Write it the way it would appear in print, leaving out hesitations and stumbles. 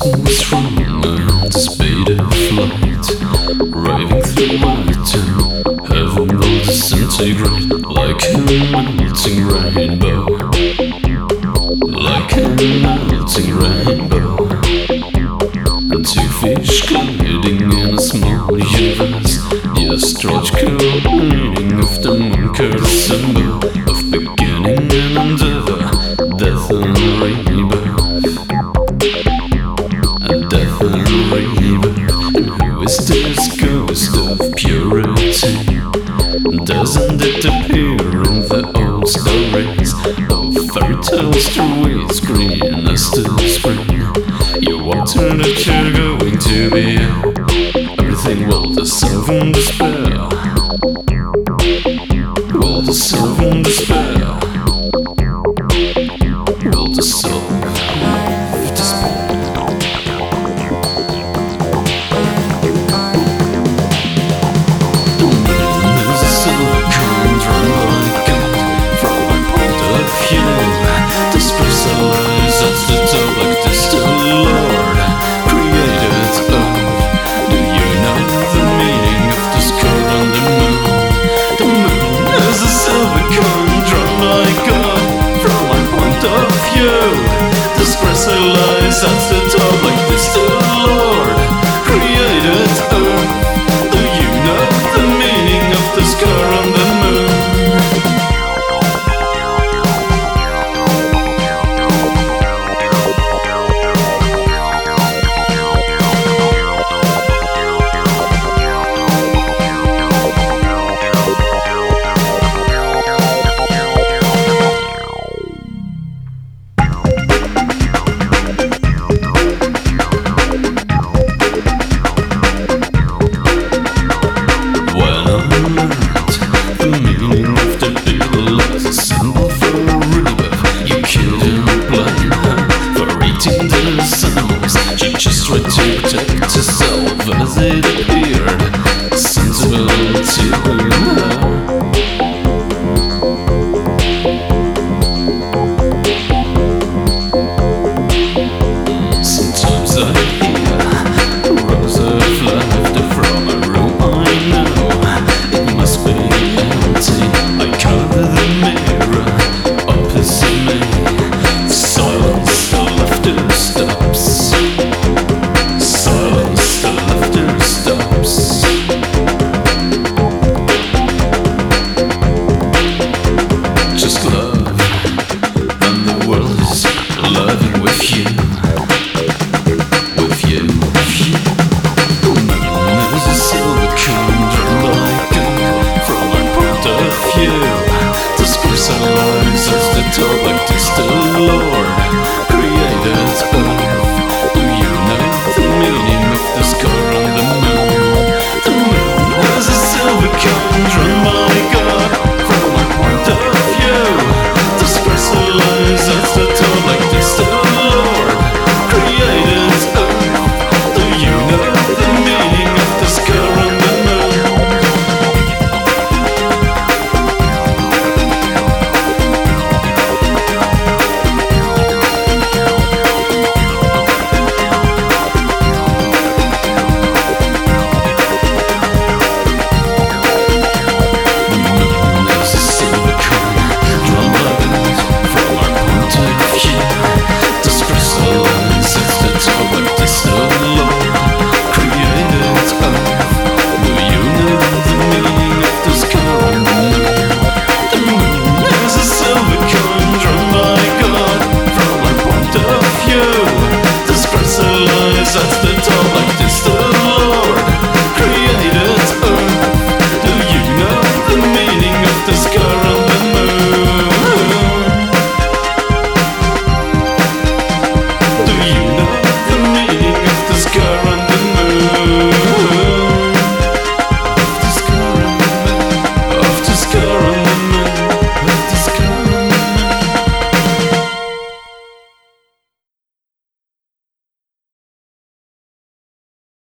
Something was wrong, I anticipated a flight, riding through Wellington. Heaven will disintegrate like a melting rainbow, like a melting rainbow. And two fish colliding in a small universe. The astrological meaning of the moon curve, symbol of beginning and endeavor, death and rebirth. Death and rebirth. And who is this ghost of purity? Doesn't it appear in the old stories of fairy tales through its green as the spring? You water that you're going to be, everything will dissolve in despair. Will dissolve in despair. Will dissolve in despair. That's the top like this, the Lord created Earth. Do you know the meaning of this curve on the moon? The moon is a silver coin drawn like God. From my point of view, this crystallizes at the top like this, the Lord created Earth. Do you know the meaning of this curve on the moon? She just tried to protect herself as it appeared sensible to her. Sometimes I hear rows of laughter from a room I know it must be empty. I cover the mirror opposite me. Silence, the laughter stops. Just love, and the world is loving with you.